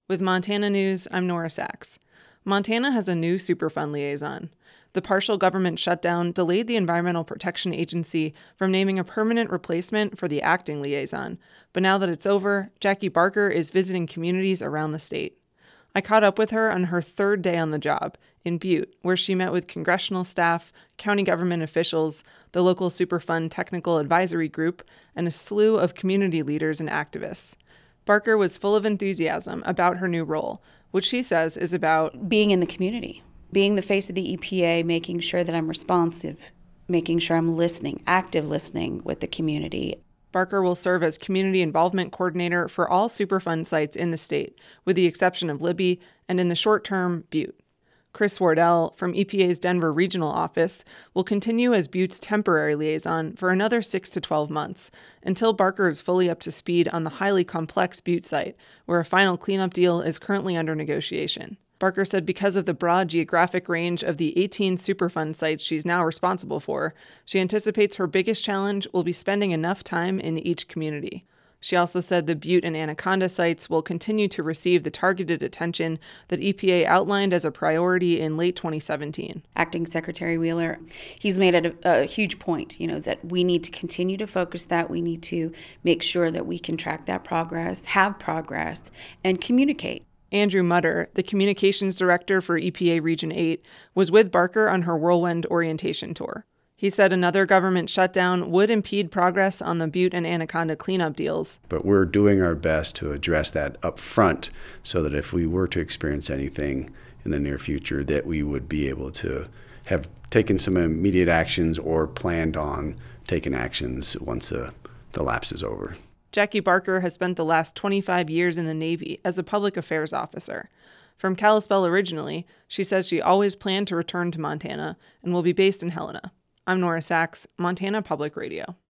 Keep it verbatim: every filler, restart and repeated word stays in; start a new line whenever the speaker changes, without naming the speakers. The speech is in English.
With Montana News, I'm Nora Sachs. Montana has a new Superfund liaison. The partial government shutdown delayed the Environmental Protection Agency from naming a permanent replacement for the acting liaison, but now that it's over, Jackie Barker is visiting communities around the state. I caught up with her on her third day on the job in Butte, where she met with congressional staff, county government officials, the local Superfund Technical Advisory Group, and a slew of community leaders and activists. Barker was full of enthusiasm about her new role, which she says is about
being in the community, being the face of the E P A, making sure that I'm responsive, making sure I'm listening, active listening with the community.
Barker will serve as community involvement coordinator for all Superfund sites in the state, with the exception of Libby, and in the short term, Butte. Chris Wardell from E P A's Denver Regional Office will continue as Butte's temporary liaison for another six to twelve months, until Barker is fully up to speed on the highly complex Butte site, where a final cleanup deal is currently under negotiation. Barker said because of the broad geographic range of the eighteen Superfund sites she's now responsible for, she anticipates her biggest challenge will be spending enough time in each community. She also said the Butte and Anaconda sites will continue to receive the targeted attention that E P A outlined as a priority in late twenty seventeen.
Acting Secretary Wheeler, he's made it a, a huge point, you know, that we need to continue to focus that. We need to make sure that we can track that progress, have progress, and communicate.
Andrew Mutter, the communications director for E P A Region eight, was with Barker on her whirlwind orientation tour. He said another government shutdown would impede progress on the Butte and Anaconda cleanup deals.
But we're doing our best to address that up front so that if we were to experience anything in the near future, that we would be able to have taken some immediate actions or planned on taking actions once the, the lapse is over.
Jackie Barker has spent the last twenty-five years in the Navy as a public affairs officer. From Kalispell originally, she says she always planned to return to Montana and will be based in Helena. I'm Nora Sachs, Montana Public Radio.